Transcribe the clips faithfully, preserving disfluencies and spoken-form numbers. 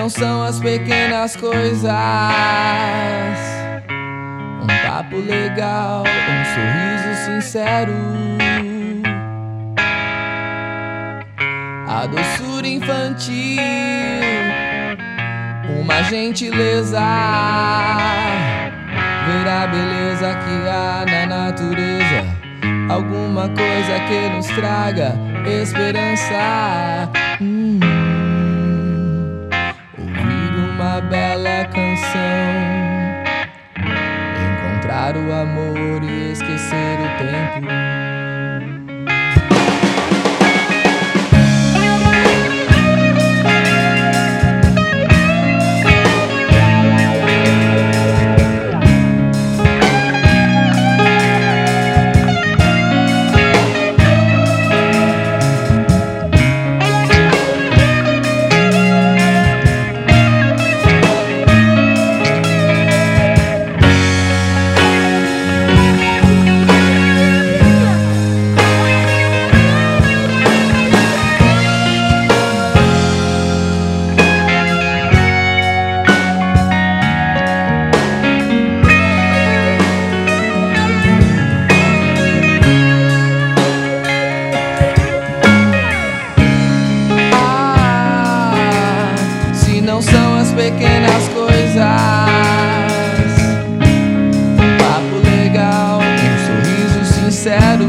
não são as pequenas coisas, um papo legal, um sorriso sincero, a doçura infantil, uma gentileza, ver a beleza que há na natureza, alguma coisa que nos traga esperança. Hum, ouvir uma bela canção, encontrar o amor e esquecer o tempo. Não são as pequenas coisas, um papo legal, um sorriso sincero,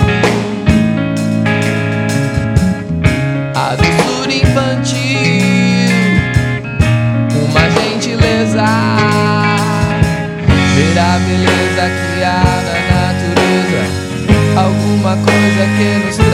a doçura infantil, uma gentileza, ver a beleza que há na natureza, alguma coisa que nos